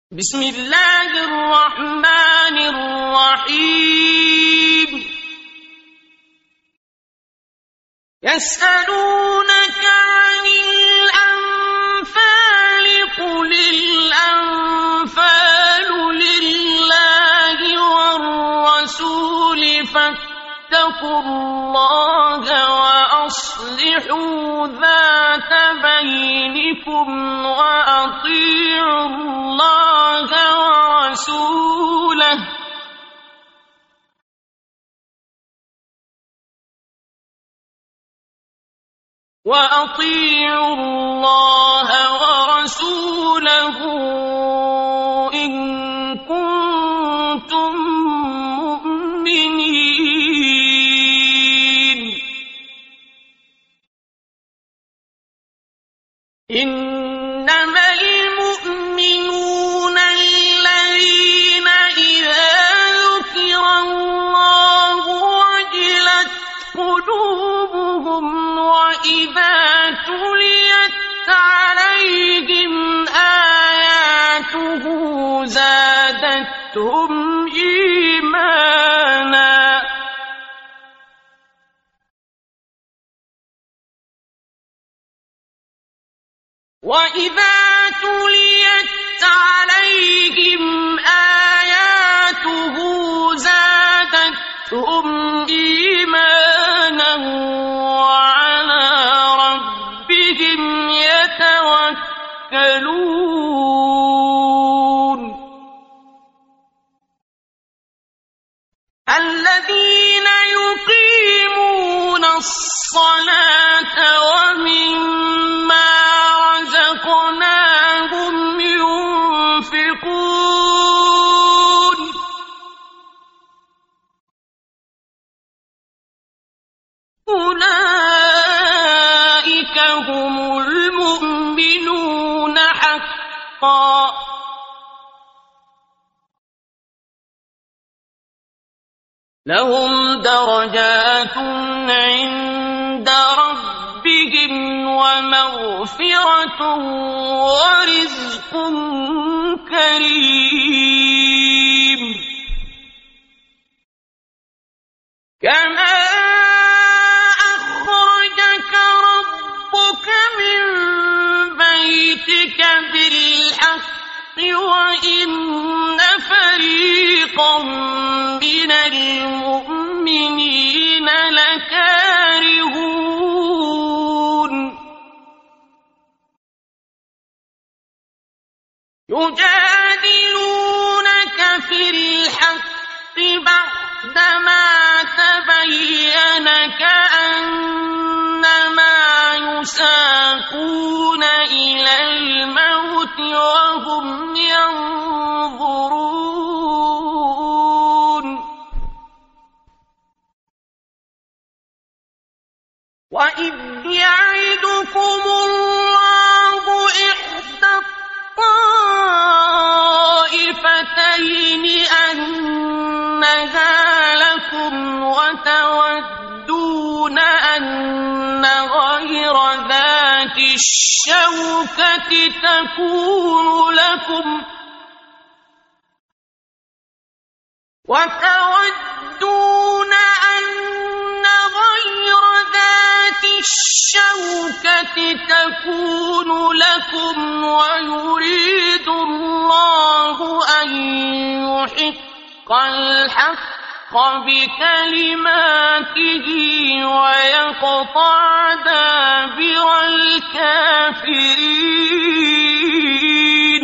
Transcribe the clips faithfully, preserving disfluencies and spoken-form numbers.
بسم الله الرحمن الرحيم يسألونك عن الأنفال قل الأنفال لله والرسول فاتقوا الله وأصلحوا ذات بينكم وأطيعوا الله ورسوله وأطيعوا الله ورسوله إن كنتم مؤمنين إنما المؤمنون الذين إذا ذكر الله وجلت قلوبهم وإذا تليت عليهم آياته زادتهم إيمانا وإذا تليت عليهم آياته زادتهم إيمانا وعلى ربهم يتوكلون الذين يقيمون الصلاة ومما رزقناهم ينفقون أولئك هم المؤمنون حقا لهم درجات عند ربهم ومغفرة ورزق كريم كما أخرجك ربك من بيتك بالحق وإن فريقا من المؤمنين لكارهون يجادلونك في الحق بعدما تبين كأنما يساقون إلى الموت وهم ينظرون وإذ يعدكم الله إحدى الطائفتين أنها لكم وتودون أن غير ذات الشوكة تكون لكم وتودون أن غير ذات الشوكة تكون لكم ويريد الله أن يحق الحق بكلماته ويقطع دابر الكافرين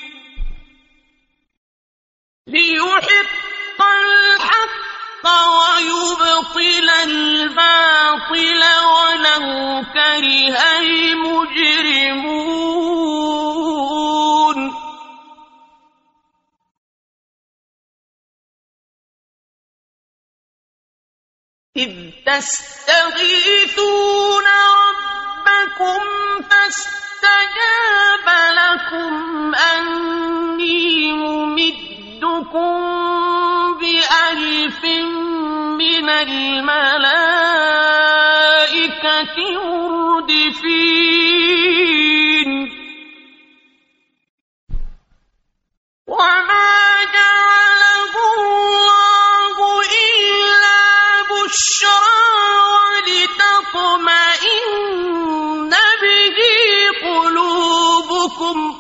ليحق الحق ويبطل الباطل ولو كره المجرمون إذ تستغيثون ربكم فاستجاب لكم أني ممدكم بألف من الملائكة مردفين ينصركم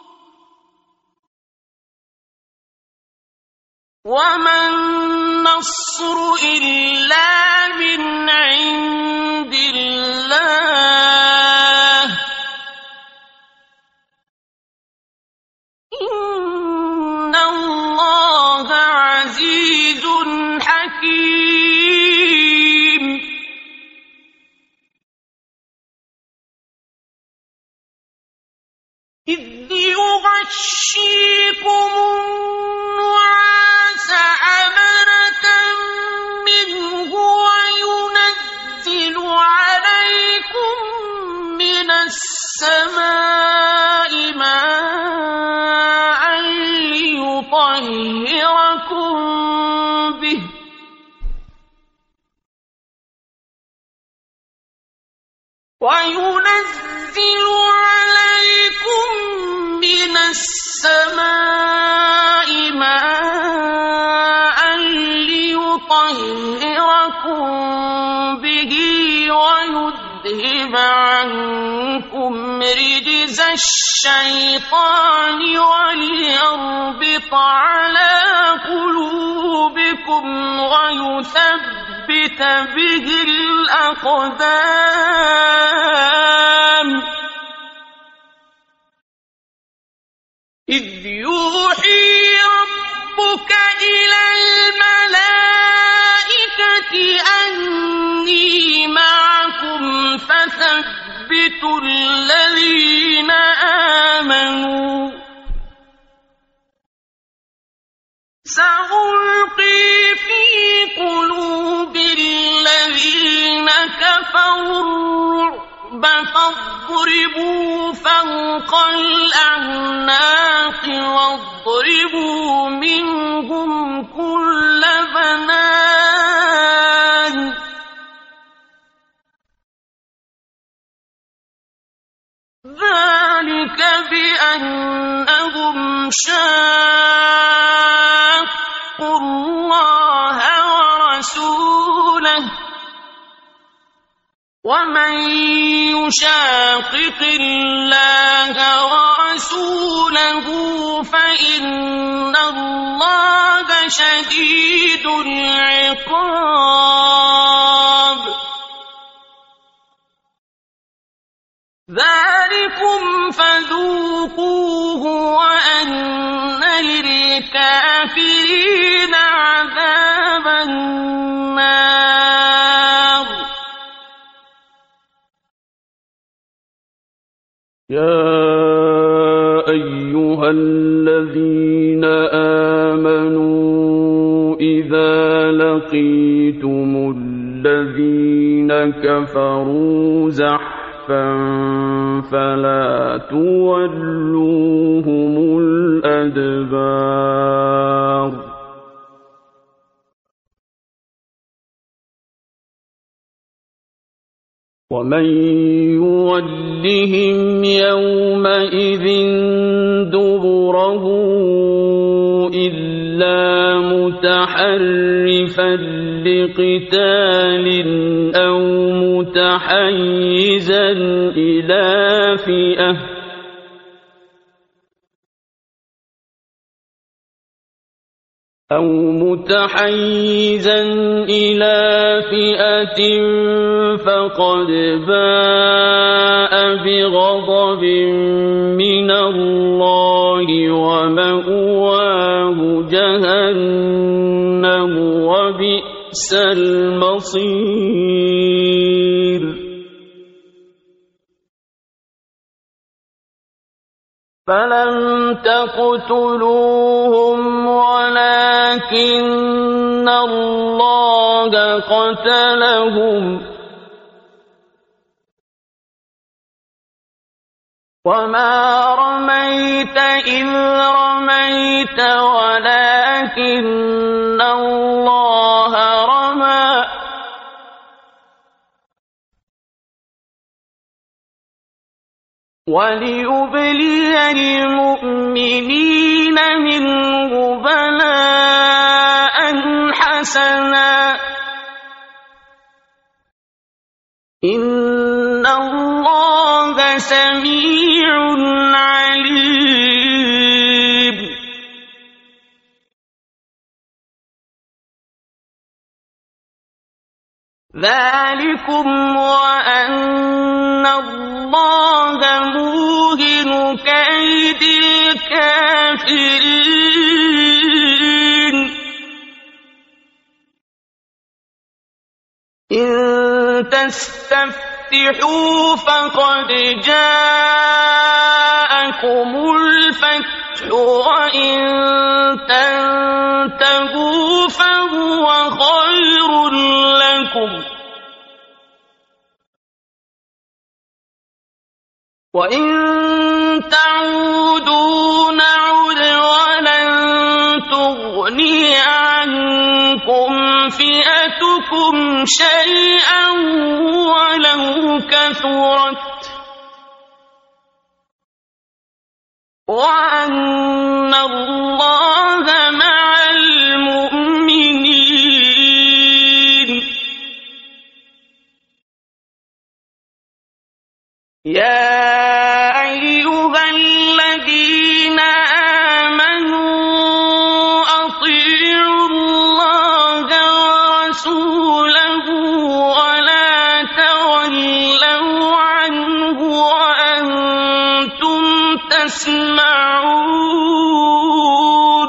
وما النصر إلا من عند الله إن الله عزيز حكيم إذ يغشيكم النعاس أمنة منه وينزل عليكم من السماء ماء ليطهركم به وينزل عليكم من السماء ماء ليطهركم به ويذهب عنكم رجز الشيطان وليربط على قلوبكم ويثبت به الأقدام إذ يوحي ربك إلى الملائكة أني معكم فثبتوا الذين آمنوا سألقي في قلوب الذين كفروا الرعب فاضربوا فوق الأعناق واضربوا منهم كل بنان ذلك بأنهم شاقوا الله ورسوله ومن يشاقق الله ورسوله فإن الله شديد العقاب ذلكم فذوقوه وأن للكافرين عذاب النار يا أيها الذين آمنوا إذا لقيتم الذين كفروا زحفا فلا تولوهم الأدبار ومن يولهم يومئذ دبره إلا متحرفا لقتال أو متحيزا إلى فئة أو متحيزا إلى فئة فقد باء بغضب من الله ومأواه جهنم وبئس المصير فلم تقتلوهم ولكن الله قتلهم وما رميت إذ رميت ولكن الله رمى وليبلي المؤمنين منه بلاء حسنا إن الله سميع عليم ذلكم وأن الله موهن كيد الكافرين إن تستفتحوا فقد جاءكم الفتح وإن تنتهوا فهو خير لكم وإن تعودوا نعد ولن تغني عنكم فئتكم شيئا ولو كثرت وأن الله مع المؤمنين يا أيها الذين آمنوا أطيعوا الله ورسوله ولا تولوا عنه وأنتم تسمعون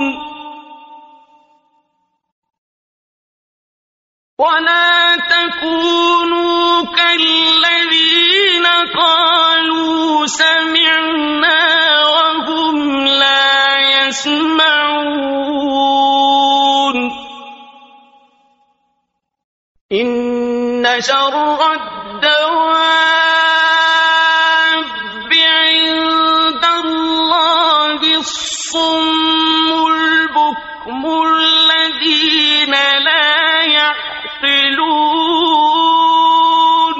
ولا تكونوا كالذين قالوا سمعنا وهم لا يسمعون إن شر الدواب عند الله الصم البكم الذين لا يعقلون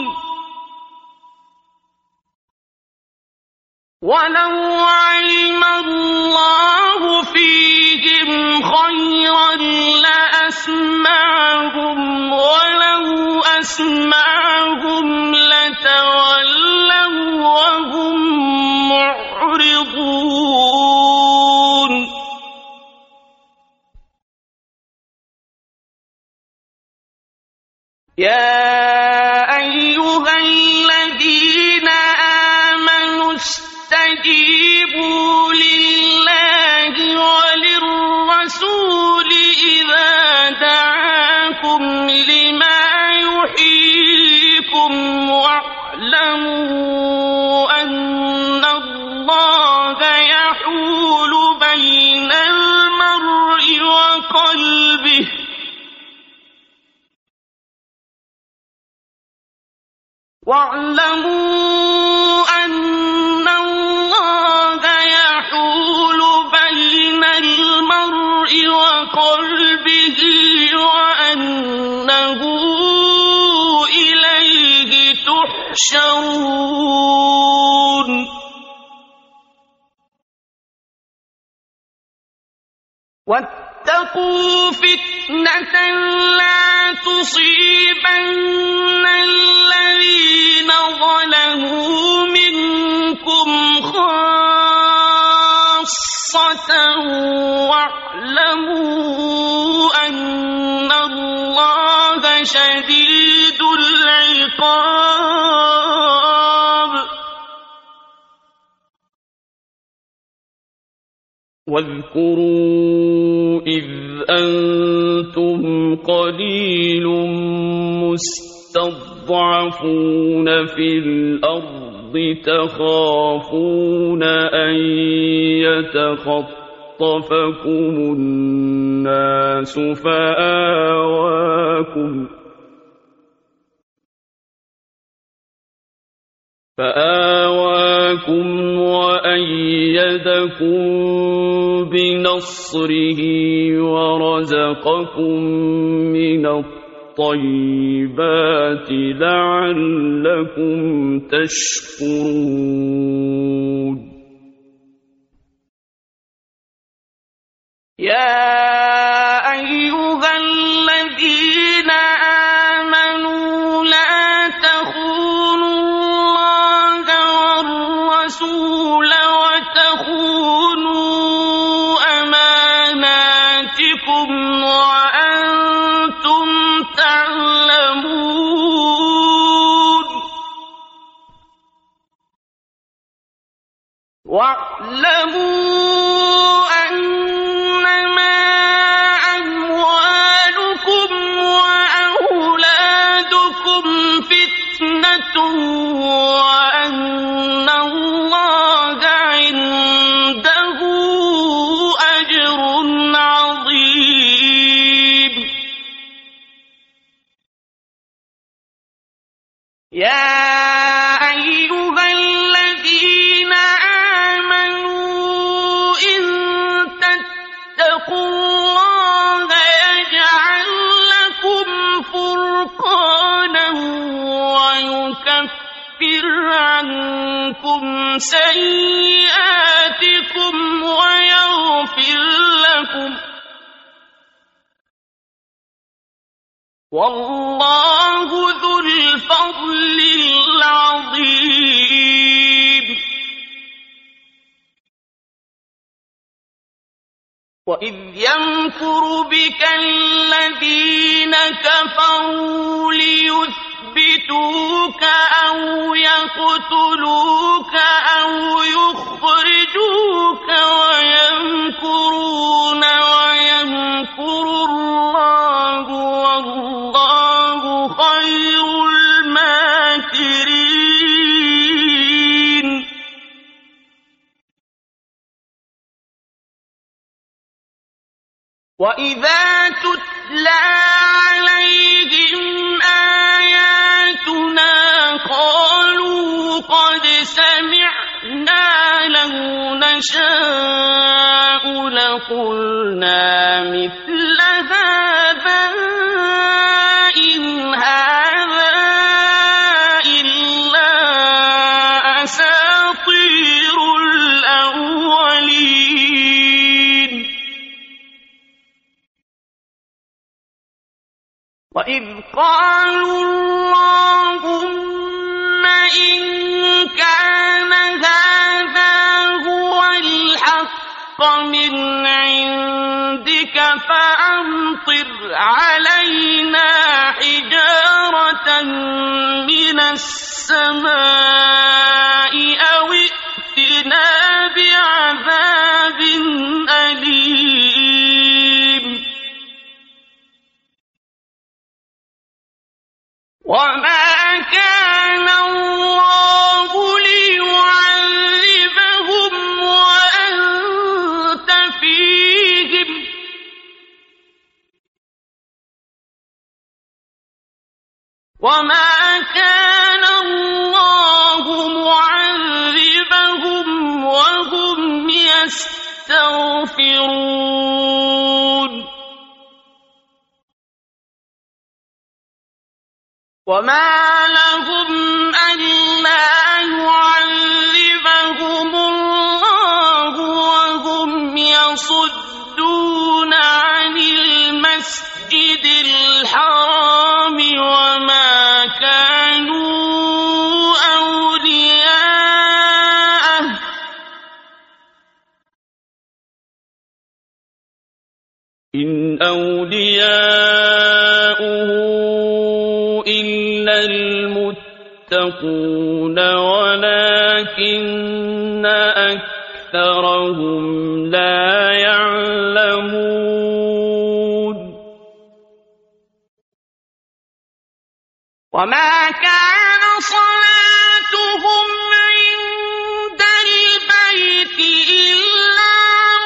ولو علم الله فيهم خيرا لأسمعهم ولو أسمعهم لتولوا وهم معرضون يا أيها الذين آمنوا استجيبوا لله وللرسول إذا دعاكم لما يحييكم واعلموا أن الله يحول بين المرء وقلبه واعلموا أن الله يحول بين المرء وقلبه وأنه إليه تحشرون واتقوا فتنة لا تصيبن الذين ظلموا منكم خاصة واعلموا أن الله شديد العقاب واذكروا إذ أنتم قليل مستضعفون في الأرض تخافون أن يتخطفكم الناس فآواكم فآواكم وأيدكم بنصره ورزقكم من الطيبات لعلكم تشكرون يا أيها الذين آمنوا لا تخونوا الله والرسول وتخونوا أماناتكم وأنتم تعلمون واعلموا أنما أموالكم وأولادكم فتنة وأن الله عنده أجر عظيم. يا أيها الذين آمنوا إن تتقوا الله يجعل لكم فرقانا ويكفر عنكم سيئاتكم ويغفر لكم والله ذو الفضل العظيم. وإذ يمكر بك الذين كفروا ليثبتوك أو يقتلوك أو يخرجوك ويمكرون ويمكر الله والله خير الماكرين. وإذا تتلى عليهم آياتنا قالوا قد سمعنا لو نشاء لقلنا مثل هذا إن هذا إلا أساطير الأولين. وإذ قالوا اللهم إن كان هذا هو الحق من عندك فأمطر علينا حجارة من السماء أو ائتنا بعذاب أليم. وما كان الله ليعذبهم وأنت فيهم وما كان الله معذبهم وهم يستغفرون. وما لهم ألا يعذبهم الله وهم يصدون عن المسجد الحرام وما كانوا أولياءه إن أولياؤه إلا المتقون ولكن أكثرهم لا يعلمون. وما كان صلاتهم عند البيت إلا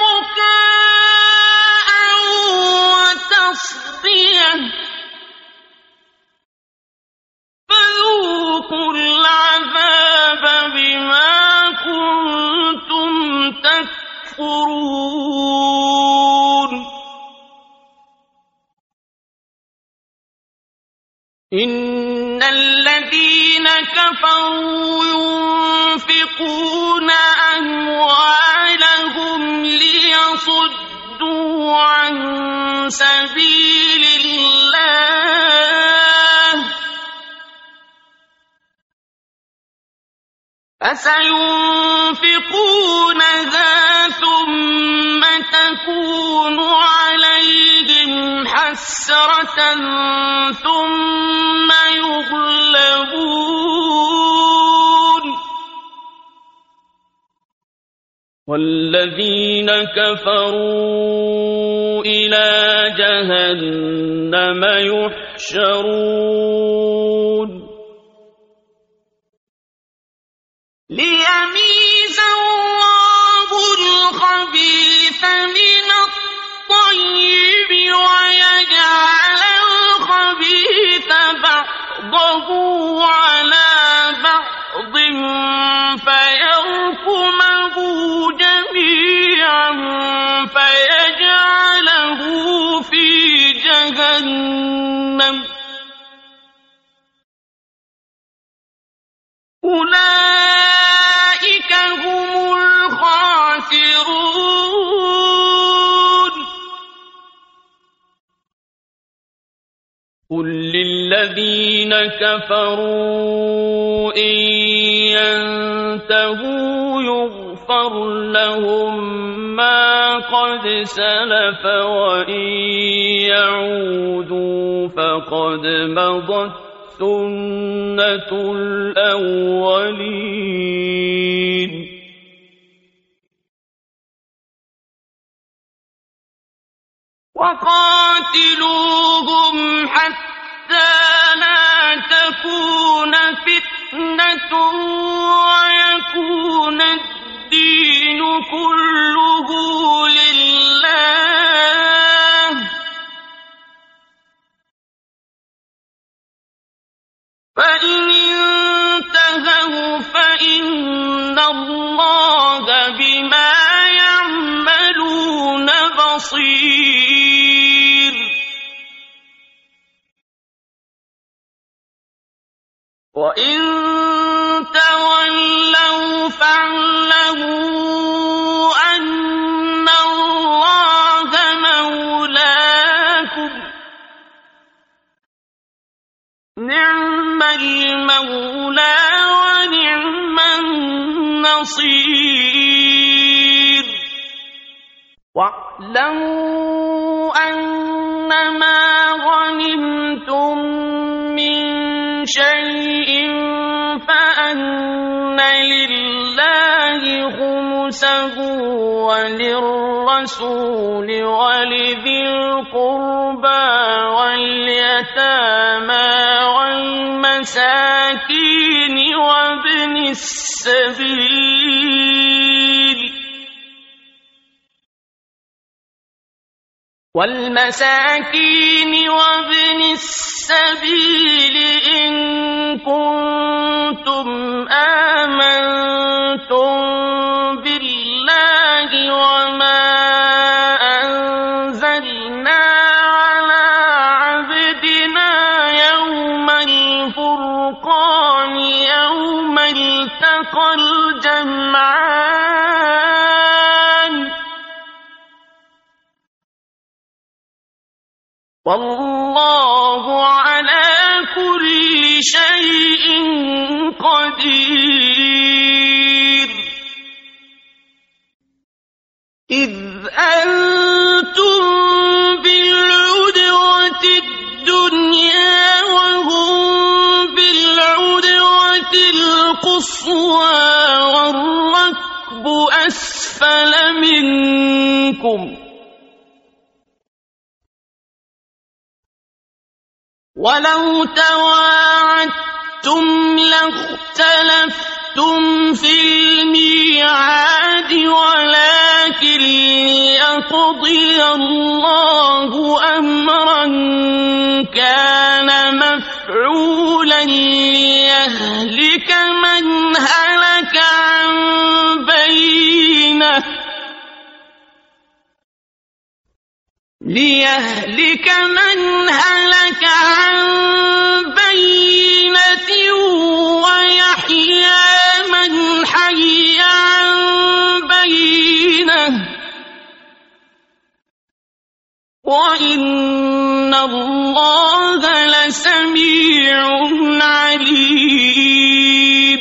مكاء وتصدية فذوقوا العذاب بما كنتم تكفرون. إن الذين كفروا ينفقون أموالهم ليصدوا عن سبيل الله فسينفقونها ثم تكون عليهم حسرة ثم يغلبون والذين كفروا إلى جهنم يحشرون ليميز الله الخبيث من الطيب ويجعل الخبيث بعضه على بعض فيركمه جميعا فيجعله في جهنم أولئك هم الخاسرون قل للذين كفروا إن ينتهوا يغفر لهم ما قد سلف وإن يعودوا فقد مضت سنة الأولين وقاتلوهم حتى لا تكون فتنة ويكون الدين كله لله فإن انتهوا فإن الله بما يعملون بصير وإن تولوا فاعلموا أن الله مولاكم نعم المولى ونعم النصير واعلموا أنما غنمتم من شيء فأن لله خمسه وللرسول ولذي القربى واليتامى والمساكين وابن السبيل والمساكين وابن السبيل إن كنتم آمنتم بالله وما أنزلنا على عبدنا يوم الفرقان يوم التقى الجمعان والله على كل شيء قدير إذ أنتم بالعدوة الدنيا وهم بالعدوة القصوى والركب أسفل منكم ولو تواعدتم لاختلفتم في الميعاد ولكن ليقضي الله أمرا كان مفعولا ليهلك من هلك عن بينه ليهلك من هلك عن بينة ويحيى من حي عن بينة وإن الله لسميع عليم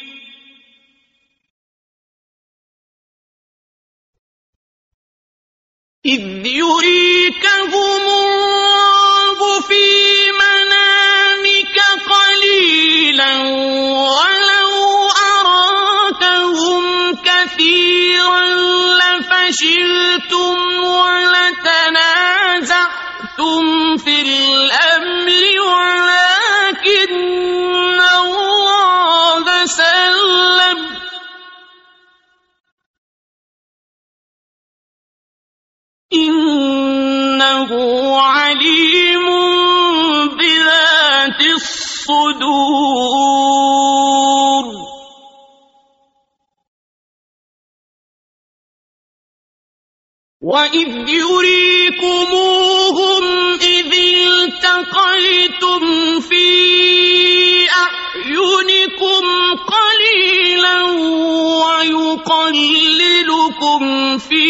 إذ يريكهم الله في منامك قليلا ولو أراكهم كثيرا خيرا لفشلتم ولتنازعتم في الأمر ولكن الله سلم إنه عليم بذات الصدور وإذ يريكموهم إذ التقيتم في أعينكم قليلا ويقللكم في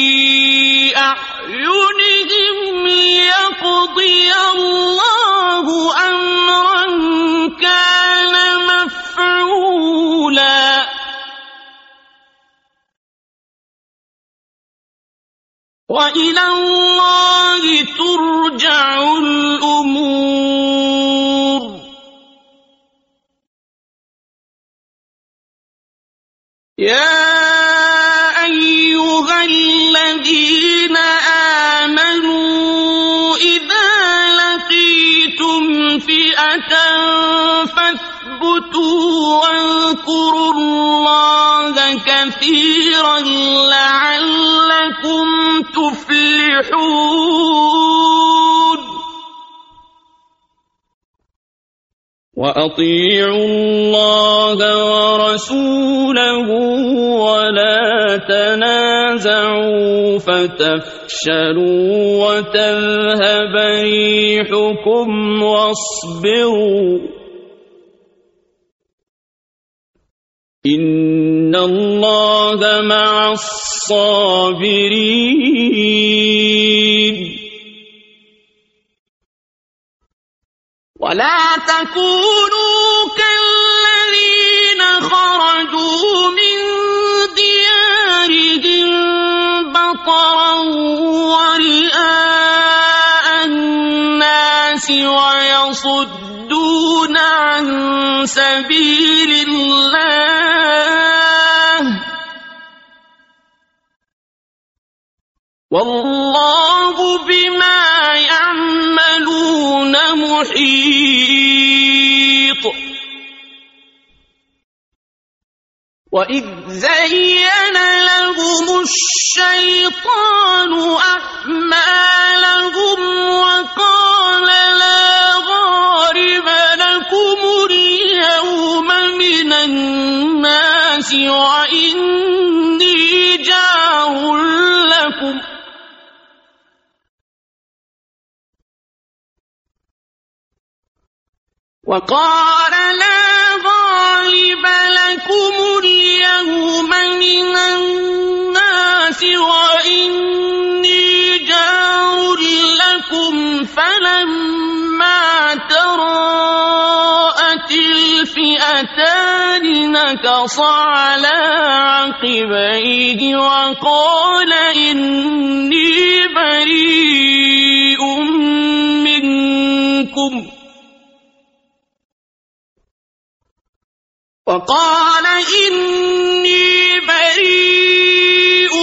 أعينهم ليقضي الله أمرا كان مفعولا وإلى الله ترجع الأمور يا أيها الذين آمنوا إذا لقيتم فئة فاثبتوا واذكروا الله كثيرا لعلكم تفلحون وأطيعوا الله ورسوله ولا تنازعوا فتفشلوا وتذهب ريحكم واصبروا إن الله مع الصابرين ولا تكونوا كالذين خرجوا من ديارهم بطرا ورئاء الناس ويصدون عن سبيل الله والله بما يعملون محيط وإذ زين لهم الشيطان أعمالهم وقال لا غالب لكم اليوم من الناس وإني جار لكم وقال لا غالب لكم اليوم من الناس وإني جار لكم فلما تراءت الفئتان نكص على عقبيه وقال إني بريء منكم وقال إني بريء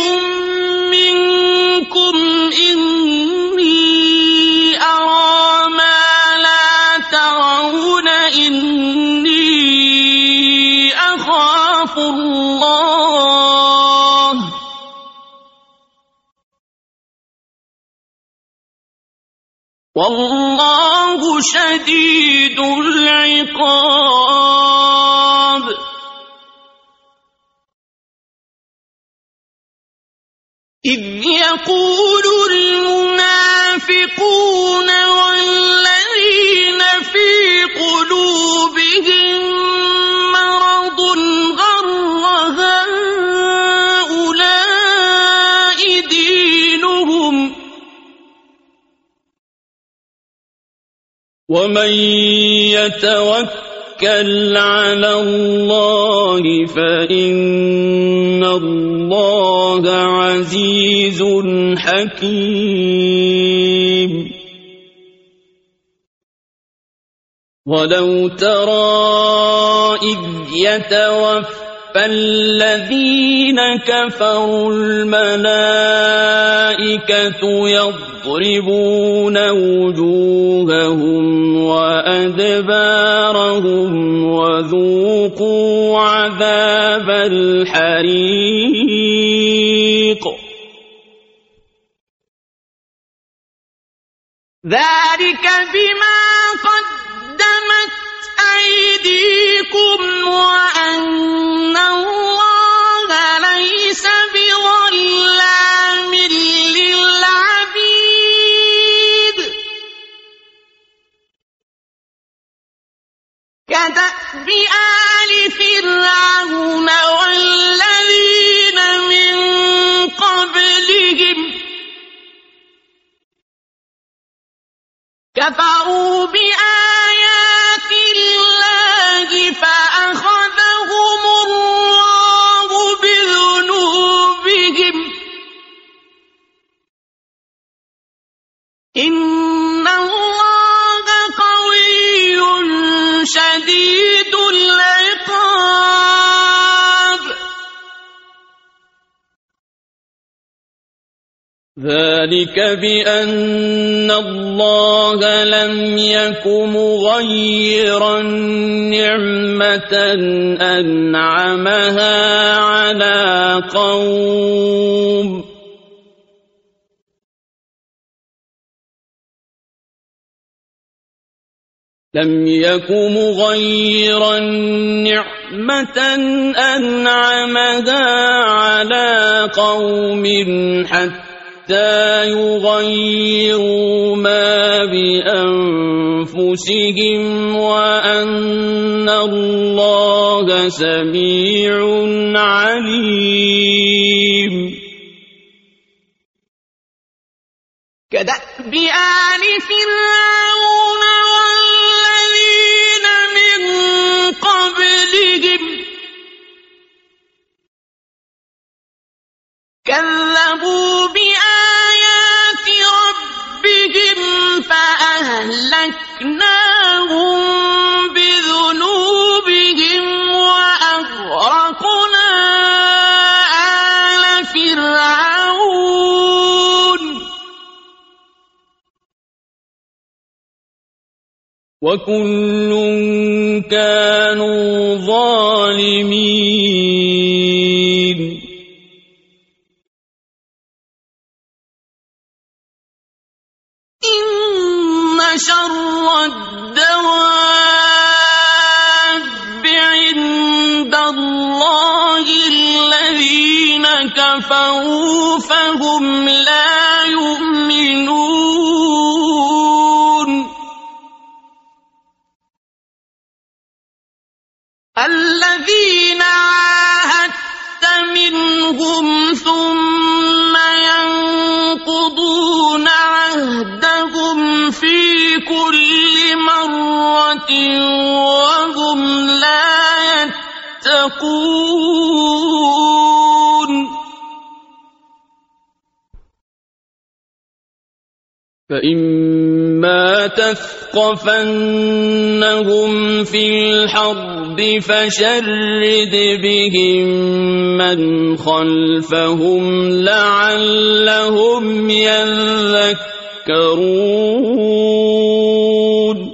منكم إني أرى ما لا ترون إني أخاف الله والله شديد العقاب إذ يقول المنافقون والذين في قلوبهم مرض غر هؤلاء دينهم ومن يتوكل على الله فإن الله عزيز حكيم ولو ترى إذ يتوفى فالذين كفروا الملائكة يضربون وجوههم وأدبارهم وذوقوا عذاب الحريق ذلك بما قدمت أيديكم وأن الله ليس بظلام للعبيد كدأب آل فرعون والذين من قبلهم كفروا بآيات الله فأخذهم الله بذنوبهم إن الله قوي شديد العقاب ذلك بأن الله لم يك مغيرا نعمة أنعمها على قوم لم يك مغيرا نعمة أنعمها على قوم حتى حتى يغيروا ما بأنفسهم وأن الله سميع عليم كدأب آل فرعون والذين من قبلهم كذبوا بآيات ربهم فأهلكناهم بذنوبهم وأغرقنا آل فرعون وكل كانوا ظالمين شر الدواب عند الله الذين كفروا فهم لا يؤمنون الذين عاهدت منهم ثم ينقضون عهدهم في كل مرة وهم لا يتقون فإما تثقفنهم في الحرب فشرد بهم من خلفهم لعلهم يذكرون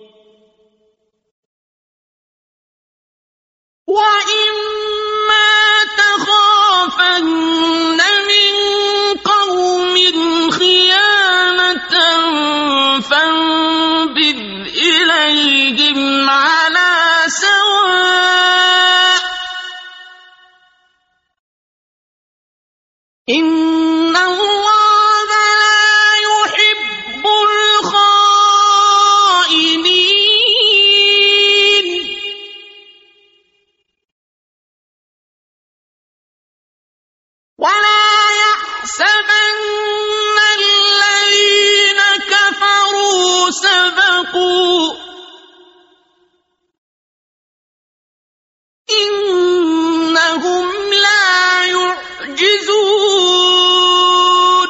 وإما تخافن من قوم خيانة فانبذ إليهم على سواء إن الله لا يحب الخائنين ولا يحسبن الذين كفروا سبقوا إنهم لا يعجزون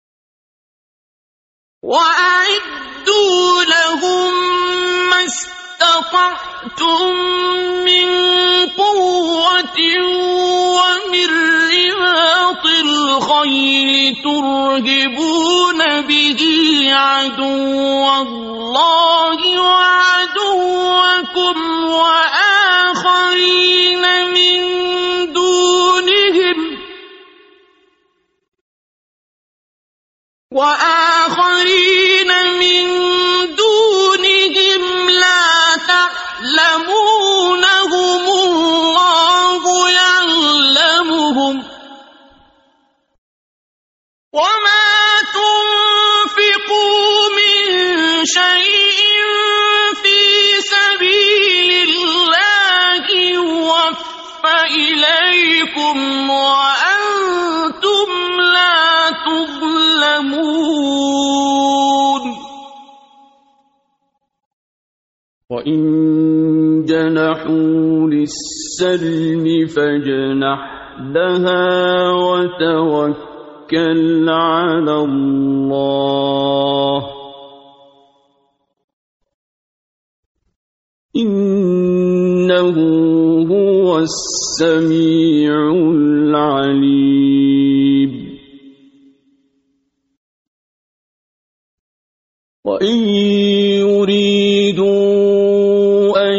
وأعدوا لهم ما استطعتم من قوة ومن رباط الخيل ترهبون به عدو الله وعدوكم وآخرين من دونهم وآخرين من دونهم لا تعلمونهم الله يعلمهم وما تنفقوا من شيء في سبيل الله يوفى إليكم وأنتم لا تظلمون وإن جنحوا للسلم فاجنح لها وتوكل على الله إنه هو السميع العليم وإن يريدوا أن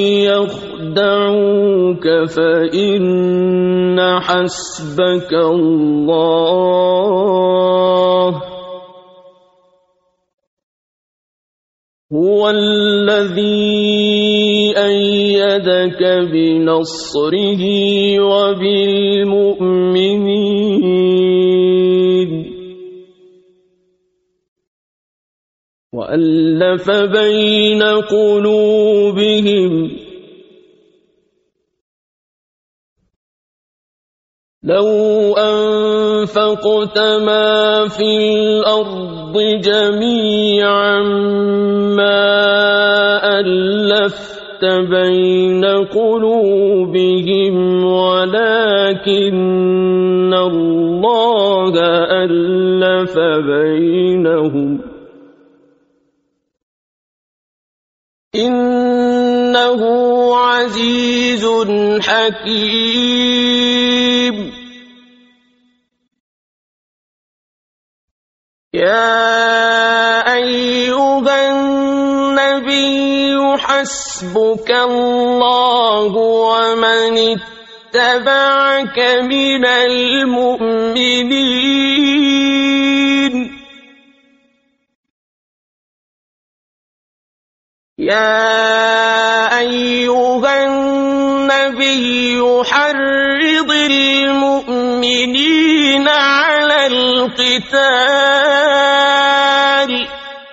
يخدعوك فإن حسبك الله هو الذي أيدك بنصره وبالمؤمنين وألف بين قلوبهم لو أنفقت ما في الأرض جميعا ما ألفت بين قلوبهم ولكن الله ألف بينهم إنه عزيز حكيم يا أيها النبي حسبك الله ومن اتبعك من المؤمنين يا أيها النبي حرض المؤمنين على القتال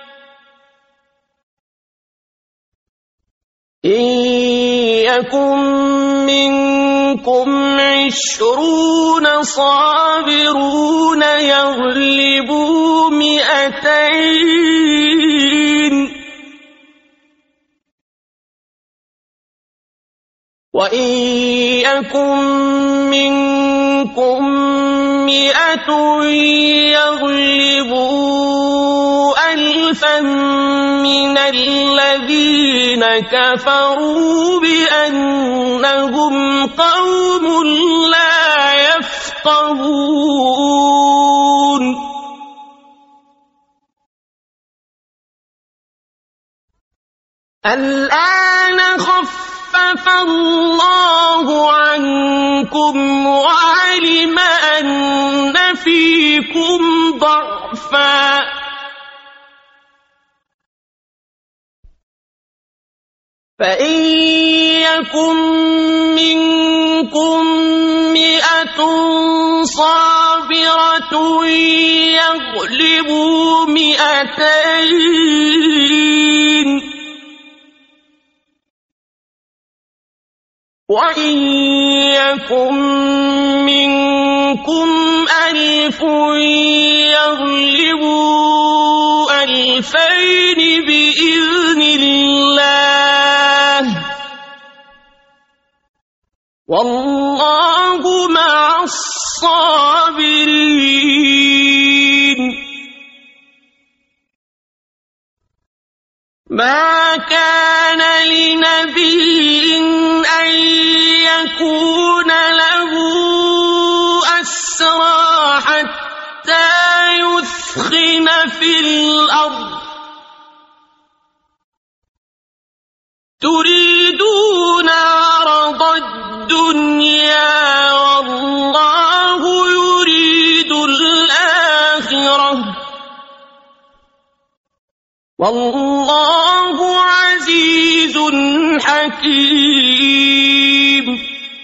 إن يكن منكم عشرون صابرون يغلبوا مئتين وإن يكن منكم مئة يغلبوا ألفا من الذين كفروا بأنهم قوم لا يفقهون الآن خفف الله عنكم وعلم أن فيكم ضعفا فإن يكن منكم مئة صابرة يغلبوا مئتين وإن يكن منكم ألف يغلبوا ألفين بإذن الله والله مع الصابرين ما كان لنبي أن يكون له أسرى حتى يثخن في الأرض تريدون عرض الدنيا والله يريد الآخرة والله عزيز حكيم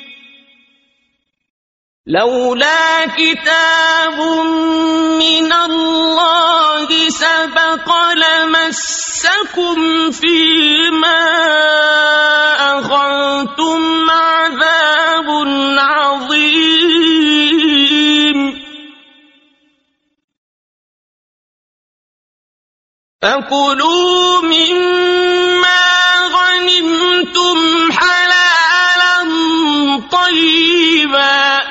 لولا كتاب من الله سبق لمسكم فيما أخذتم عذاب عظيم فكلوا مما غنمتم حلالا طيبا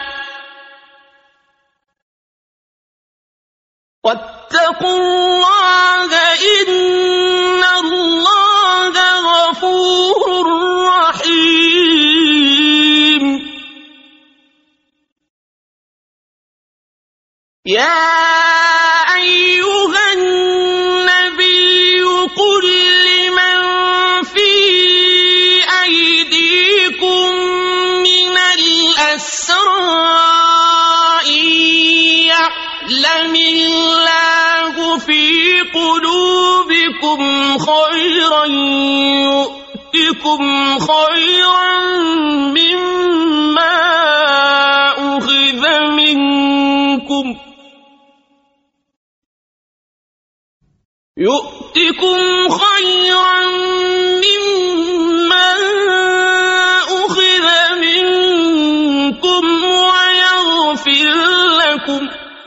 واتقوا الله إن الله غفور رحيم يا أيها النبي قل لمن في أيديكم من الأسرى يعلم الله في قلوبكم خيرا يؤتكم خيرا مما أخذ منكم يؤتكم خيرا مما أخذ منكم ويغفر لكم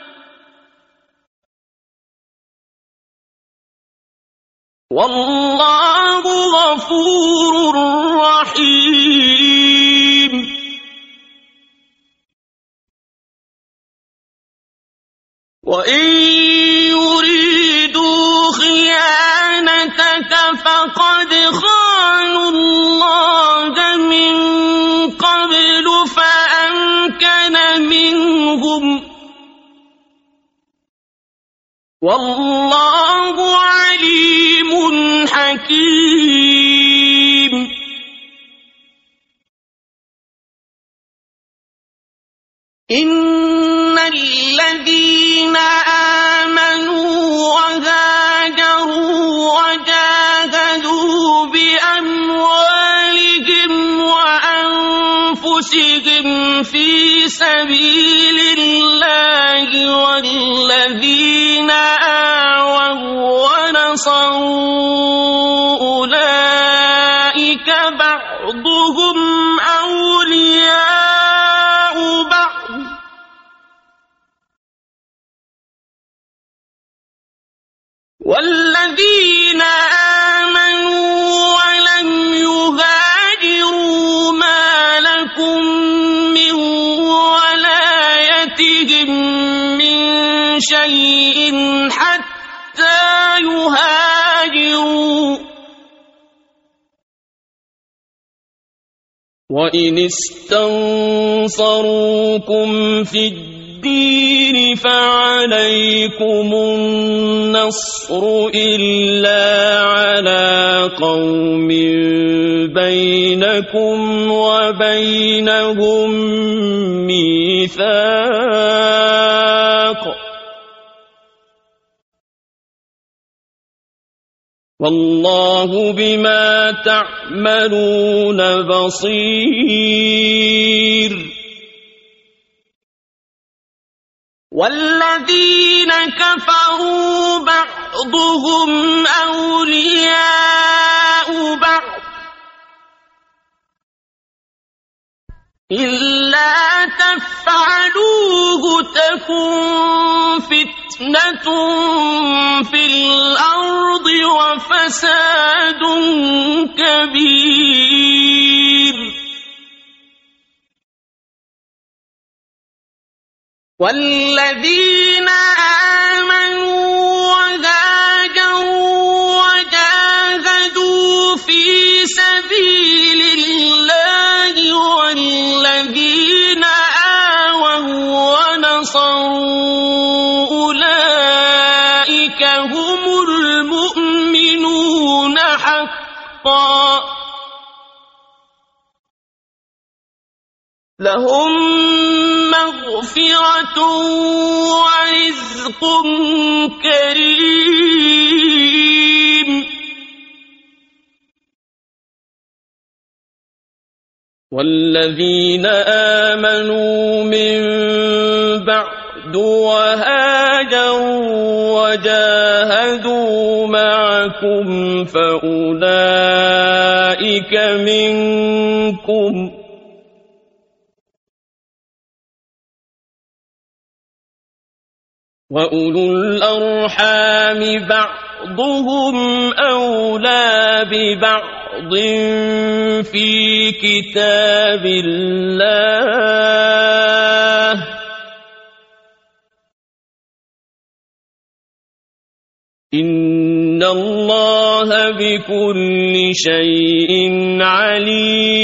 والله غفور رحيم وإن يريدوا خيانتك فقد خانوا الله من قبل فأمكن منهم والله عليم حكيم إن الذين آمنوا وهاجروا وجاهدوا بأموالهم وأنفسهم في سبيل الله والذين آووا ونصروا أولئك بعضهم أولياء بعض والذين آمنوا ولم يهاجروا ما لكم من ولايتهم من شيء حتى يهاجروا وإن استنصروكم في الدين فعليكم النصر إلا على قوم بينكم وبينهم ميثاق والله بما تعملون بصير والذين كفروا بعضهم أولياء بعض إلا تفعلوه تكن فتنة في الأرض وفساد كبير والذين آمنوا وهاجروا وجاهدوا لهم مغفرة ورزق كريم والذين آمنوا من بعد وهاجروا وجاهدوا معكم فأولئك منكم وأولو الأرحام بعضهم أولى ببعض في كتاب الله إن الله بكل شيء عليم